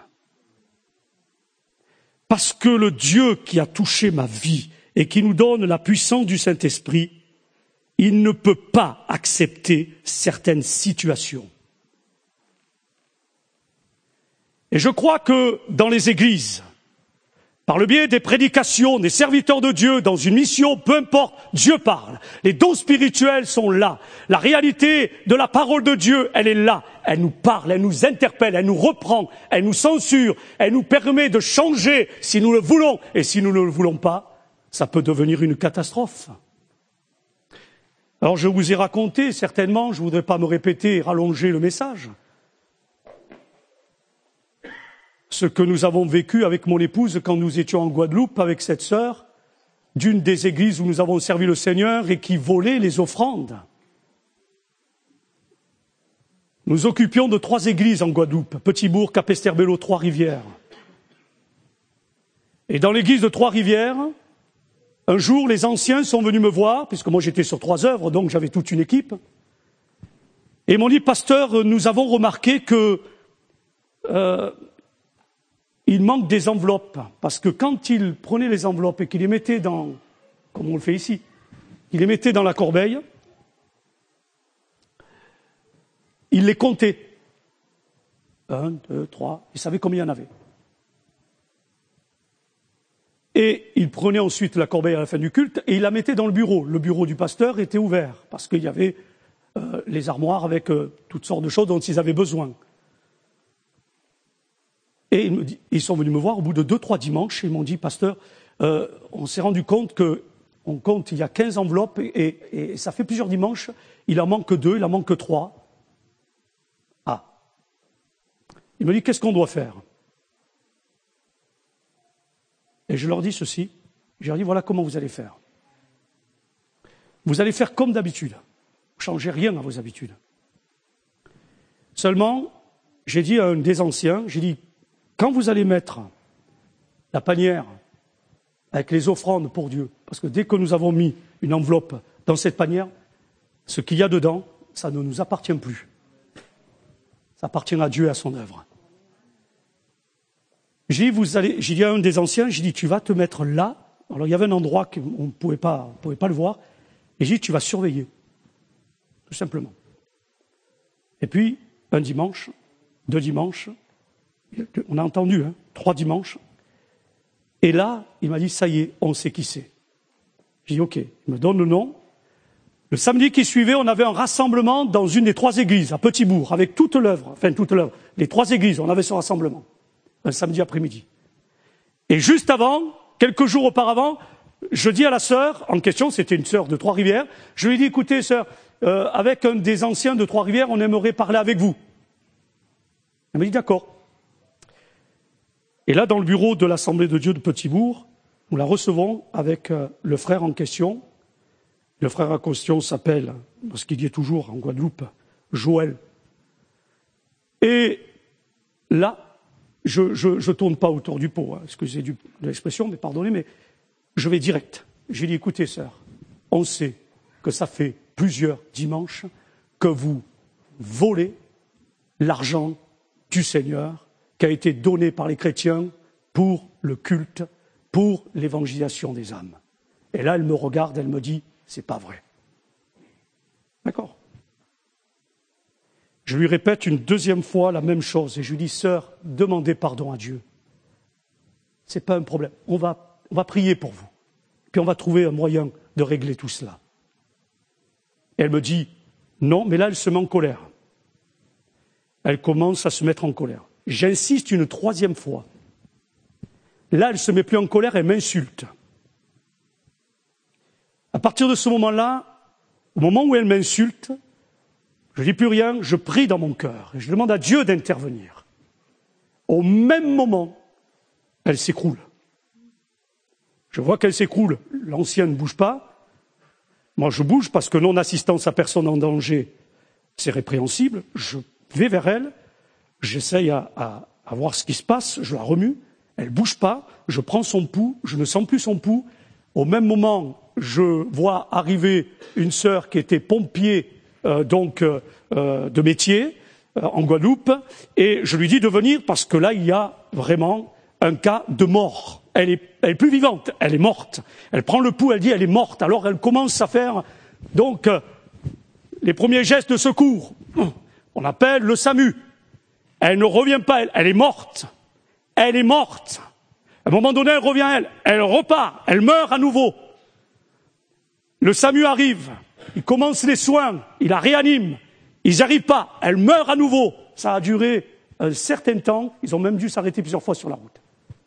Parce que le Dieu qui a touché ma vie et qui nous donne la puissance du Saint-Esprit, il ne peut pas accepter certaines situations. Et je crois que dans les églises, par le biais des prédications, des serviteurs de Dieu, dans une mission, peu importe, Dieu parle. Les dons spirituels sont là. La réalité de la parole de Dieu, elle est là. Elle nous parle, elle nous interpelle, elle nous reprend, elle nous censure, elle nous permet de changer si nous le voulons. Et si nous ne le voulons pas, ça peut devenir une catastrophe. Alors je vous ai raconté, certainement, je ne voudrais pas me répéter et rallonger le message, ce que nous avons vécu avec mon épouse quand nous étions en Guadeloupe avec cette sœur d'une des églises où nous avons servi le Seigneur et qui volait les offrandes. Nous occupions de 3 églises en Guadeloupe, Petit-Bourg, Cap-Esterbello, Trois-Rivières. Et dans l'église de Trois-Rivières, un jour, les anciens sont venus me voir, puisque moi j'étais sur 3 œuvres, donc j'avais toute une équipe, et m'ont dit, pasteur, nous avons remarqué que il manque des enveloppes, parce que quand il prenait les enveloppes et qu'il les mettait dans, comme on le fait ici, il les mettait dans la corbeille, il les comptait. 1, 2, 3, il savait combien il y en avait. Et il prenait ensuite la corbeille à la fin du culte et il la mettait dans le bureau. Le bureau du pasteur était ouvert, parce qu'il y avait les armoires avec toutes sortes de choses dont ils avaient besoin. Et ils sont venus me voir au bout de 2-3 dimanches et ils m'ont dit, pasteur, on s'est rendu compte qu'on compte, il y a 15 enveloppes et ça fait plusieurs dimanches, il en manque 2, il en manque 3. Ah. Il me dit, qu'est-ce qu'on doit faire? Et je leur dis ceci, je leur dis, voilà comment vous allez faire. Vous allez faire comme d'habitude. Vous ne changez rien à vos habitudes. Seulement, j'ai dit à un des anciens, j'ai dit, quand vous allez mettre la panière avec les offrandes pour Dieu, parce que dès que nous avons mis une enveloppe dans cette panière, ce qu'il y a dedans, ça ne nous appartient plus. Ça appartient à Dieu et à son œuvre. J'ai dit à un des anciens, j'ai dit, tu vas te mettre là. Alors il y avait un endroit qu'on ne pouvait pas le voir. Et j'ai dit, tu vas surveiller. Tout simplement. Et puis, un dimanche, 2 dimanches, on a entendu, 3 dimanches. Et là, il m'a dit, ça y est, on sait qui c'est. J'ai dit, ok, il me donne le nom. Le samedi qui suivait, on avait un rassemblement dans une des 3 églises, à Petit-Bourg, avec toute l'œuvre, les 3 églises, on avait ce rassemblement, un samedi après-midi. Et juste avant, quelques jours auparavant, je dis à la sœur, en question, c'était une sœur de Trois-Rivières, je lui ai dit, écoutez, sœur, avec un des anciens de Trois-Rivières, on aimerait parler avec vous. Elle m'a dit, d'accord. Et là, dans le bureau de l'Assemblée de Dieu de Petit-Bourg, nous la recevons avec le frère en question. Le frère en question s'appelle, parce qu'il y est toujours en Guadeloupe, Joël. Et là, je tourne pas autour du pot, excusez de l'expression, mais pardonnez, mais je vais direct. J'ai dit, écoutez, sœur, on sait que ça fait plusieurs dimanches que vous volez l'argent du Seigneur qui a été donné par les chrétiens pour le culte, pour l'évangélisation des âmes. Et là, elle me regarde, elle me dit, c'est pas vrai. D'accord. Je lui répète une 2e fois la même chose et je lui dis, sœur, demandez pardon à Dieu. C'est pas un problème. On va prier pour vous. Puis on va trouver un moyen de régler tout cela. Et elle me dit, non, mais là, elle se met en colère. Elle commence à se mettre en colère. J'insiste une 3e fois. Là, elle ne se met plus en colère, elle m'insulte. À partir de ce moment-là, au moment où elle m'insulte, je ne dis plus rien, je prie dans mon cœur et je demande à Dieu d'intervenir. Au même moment, elle s'écroule. Je vois qu'elle s'écroule, l'ancienne ne bouge pas. Moi, je bouge parce que non-assistance à personne en danger, c'est répréhensible. Je vais vers elle, j'essaye à voir ce qui se passe, je la remue. Elle bouge pas, je prends son pouls, je ne sens plus son pouls. Au même moment, je vois arriver une sœur qui était pompier de métier en Guadeloupe, et je lui dis de venir parce que là, il y a vraiment un cas de mort. Elle est plus vivante, elle est morte. Elle prend le pouls, elle dit elle est morte. Alors elle commence à faire les premiers gestes de secours. On appelle le SAMU. Elle ne revient pas, elle est morte. Elle est morte. À un moment donné, elle revient, elle repart, elle meurt à nouveau. Le SAMU arrive, il commence les soins, il la réanime, ils n'y arrivent pas, elle meurt à nouveau. Ça a duré un certain temps, ils ont même dû s'arrêter plusieurs fois sur la route.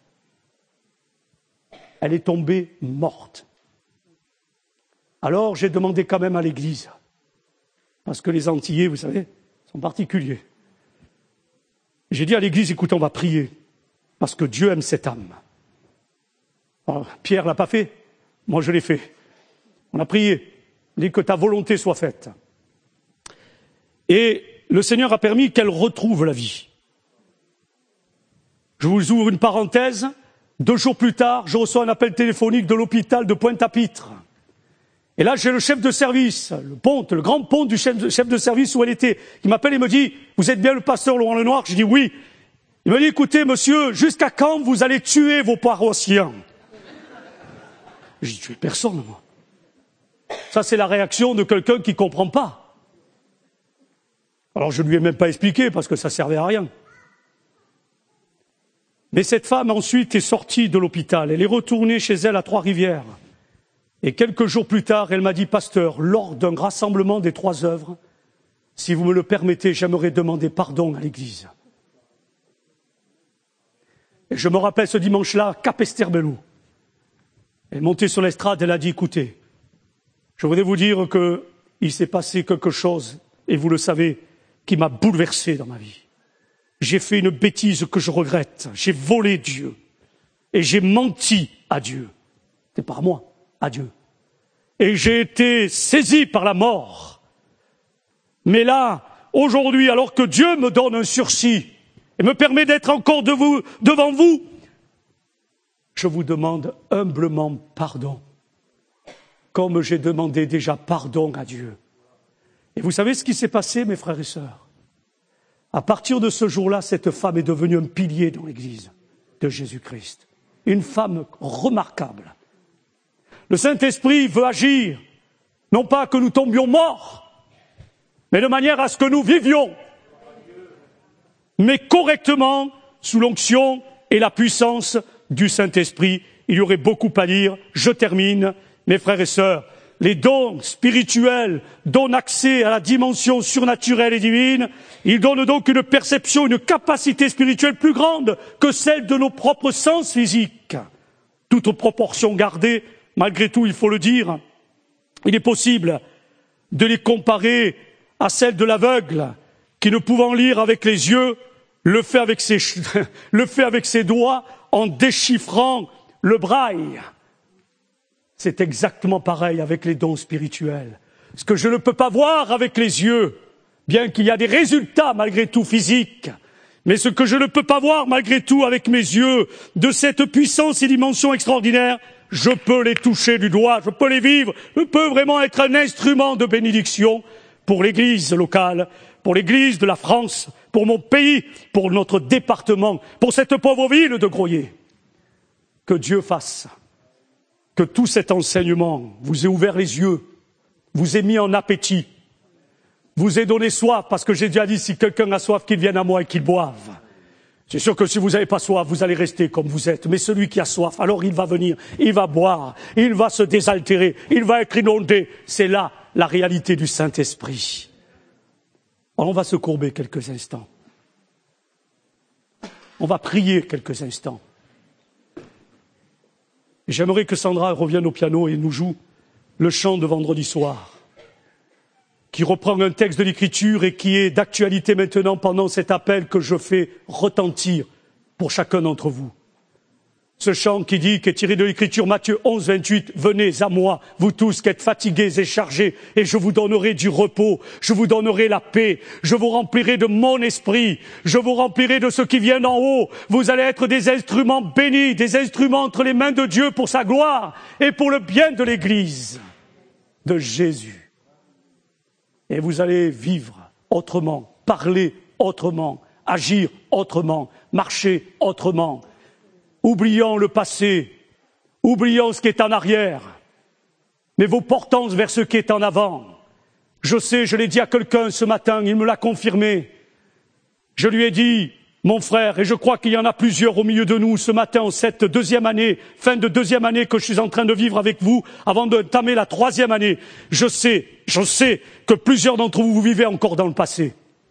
Elle est tombée morte. Alors j'ai demandé quand même à l'église, parce que les Antillais, vous savez, sont particuliers. J'ai dit à l'église, écoutez, on va prier, parce que Dieu aime cette âme. Alors, Pierre ne l'a pas fait, moi je l'ai fait. On a prié, on dit que ta volonté soit faite. Et le Seigneur a permis qu'elle retrouve la vie. Je vous ouvre une parenthèse, 2 jours plus tard, je reçois un appel téléphonique de l'hôpital de Pointe-à-Pitre. Et là, j'ai le chef de service, le grand ponte du chef de service où elle était, qui m'appelle et me dit « Vous êtes bien le pasteur Laurent Lenoir ?» Je dis « Oui ». Il me dit « Écoutez, monsieur, jusqu'à quand vous allez tuer vos paroissiens ?» Je dis « Tuer personne, moi. » Ça, c'est la réaction de quelqu'un qui ne comprend pas. Alors, je ne lui ai même pas expliqué, parce que ça ne servait à rien. Mais cette femme, ensuite, est sortie de l'hôpital. Elle est retournée chez elle à Trois-Rivières. Et quelques jours plus tard, elle m'a dit, pasteur, lors d'un rassemblement des 3 œuvres, si vous me le permettez, j'aimerais demander pardon à l'église. Et je me rappelle ce dimanche-là, Capesterre-Belleau. Elle est montée sur l'estrade, elle a dit, écoutez, je voudrais vous dire qu'il s'est passé quelque chose, et vous le savez, qui m'a bouleversé dans ma vie. J'ai fait une bêtise que je regrette. J'ai volé Dieu. Et j'ai menti à Dieu. C'est pas à moi, à Dieu. Et j'ai été saisi par la mort. Mais là, aujourd'hui, alors que Dieu me donne un sursis et me permet d'être encore devant vous, je vous demande humblement pardon. Comme j'ai demandé déjà pardon à Dieu. Et vous savez ce qui s'est passé, mes frères et sœurs? À partir de ce jour-là, cette femme est devenue un pilier dans l'Église de Jésus-Christ. Une femme remarquable. Le Saint-Esprit veut agir, non pas que nous tombions morts, mais de manière à ce que nous vivions, mais correctement, sous l'onction et la puissance du Saint-Esprit. Il y aurait beaucoup à dire. Je termine, mes frères et sœurs. Les dons spirituels donnent accès à la dimension surnaturelle et divine. Ils donnent donc une perception, une capacité spirituelle plus grande que celle de nos propres sens physiques. Toute proportion gardée, malgré tout, il faut le dire, il est possible de les comparer à celle de l'aveugle qui, ne pouvant lire avec les yeux, le fait avec ses doigts en déchiffrant le braille. C'est exactement pareil avec les dons spirituels. Ce que je ne peux pas voir avec les yeux, bien qu'il y a des résultats malgré tout physiques, mais ce que je ne peux pas voir malgré tout avec mes yeux, de cette puissance et dimension extraordinaire, je peux les toucher du doigt, je peux les vivre, je peux vraiment être un instrument de bénédiction pour l'Église locale, pour l'Église de la France, pour mon pays, pour notre département, pour cette pauvre ville de Groyer. Que Dieu fasse que tout cet enseignement vous ait ouvert les yeux, vous ait mis en appétit, vous ait donné soif, parce que j'ai déjà dit, si quelqu'un a soif, qu'il vienne à moi et qu'il boive. C'est sûr que si vous n'avez pas soif, vous allez rester comme vous êtes. Mais celui qui a soif, alors il va venir, il va boire, il va se désaltérer, il va être inondé. C'est là la réalité du Saint-Esprit. Alors on va se courber quelques instants. On va prier quelques instants. J'aimerais que Sandra revienne au piano et nous joue le chant de vendredi soir, qui reprend un texte de l'Écriture et qui est d'actualité maintenant pendant cet appel que je fais retentir pour chacun d'entre vous. Ce chant qui dit, qui est tiré de l'Écriture, Matthieu 11, 28, « Venez à moi, vous tous qui êtes fatigués et chargés, et je vous donnerai du repos, je vous donnerai la paix, je vous remplirai de mon esprit, je vous remplirai de ce qui vient d'en haut. Vous allez être des instruments bénis, des instruments entre les mains de Dieu pour sa gloire et pour le bien de l'Église de Jésus. Et vous allez vivre autrement, parler autrement, agir autrement, marcher autrement. Oublions le passé, oublions ce qui est en arrière, mais vous portons vers ce qui est en avant. Je sais, je l'ai dit à quelqu'un ce matin, il me l'a confirmé. Je lui ai dit, mon frère, et je crois qu'il y en a plusieurs au milieu de nous ce matin, en cette deuxième année, fin de deuxième année que je suis en train de vivre avec vous, avant d'entamer la troisième année. Je sais que plusieurs d'entre vous, vous vivez encore dans le passé.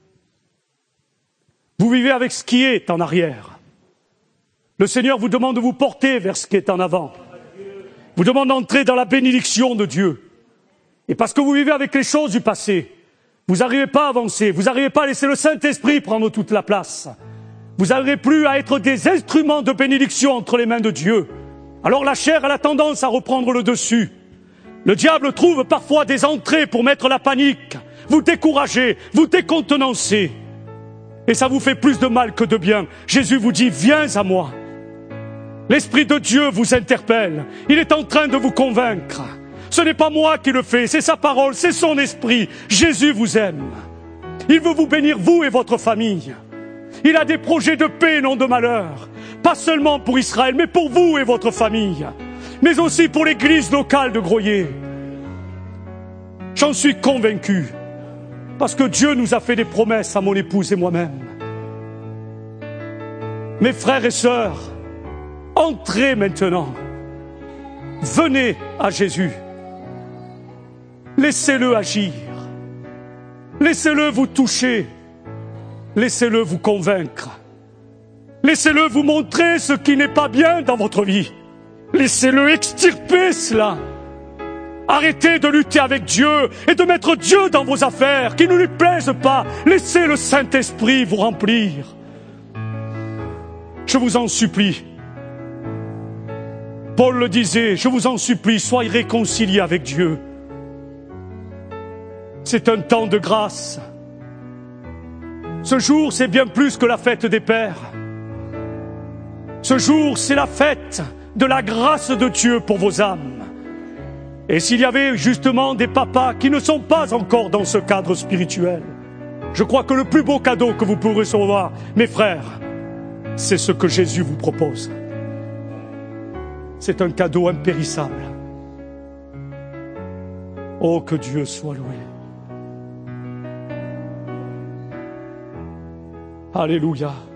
Vous vivez avec ce qui est en arrière. Le Seigneur vous demande de vous porter vers ce qui est en avant. Vous demande d'entrer dans la bénédiction de Dieu. Et parce que vous vivez avec les choses du passé, vous n'arrivez pas à avancer, vous n'arrivez pas à laisser le Saint-Esprit prendre toute la place. Vous n'arrivez plus à être des instruments de bénédiction entre les mains de Dieu. Alors la chair a la tendance à reprendre le dessus. Le diable trouve parfois des entrées pour mettre la panique, vous décourager, vous décontenancer. Et ça vous fait plus de mal que de bien. Jésus vous dit, viens à moi. L'Esprit de Dieu vous interpelle. Il est en train de vous convaincre. Ce n'est pas moi qui le fais, c'est sa parole, c'est son esprit. Jésus vous aime. Il veut vous bénir, vous et votre famille. Il a des projets de paix et non de malheur. Pas seulement pour Israël, mais pour vous et votre famille. Mais aussi pour l'église locale de Groyer. J'en suis convaincu. Parce que Dieu nous a fait des promesses à mon épouse et moi-même. Mes frères et sœurs, entrez maintenant. Venez à Jésus. Laissez-le agir. Laissez-le vous toucher. Laissez-le vous convaincre. Laissez-le vous montrer ce qui n'est pas bien dans votre vie. Laissez-le extirper cela. Arrêtez de lutter avec Dieu et de mettre Dieu dans vos affaires qui ne lui plaisent pas. Laissez le Saint-Esprit vous remplir. Je vous en supplie. Paul le disait, je vous en supplie, soyez réconciliés avec Dieu. C'est un temps de grâce. Ce jour, c'est bien plus que la fête des pères. Ce jour, c'est la fête de la grâce de Dieu pour vos âmes. Et s'il y avait justement des papas qui ne sont pas encore dans ce cadre spirituel, je crois que le plus beau cadeau que vous pourrez recevoir, mes frères, c'est ce que Jésus vous propose. C'est un cadeau impérissable. Oh, que Dieu soit loué. Alléluia.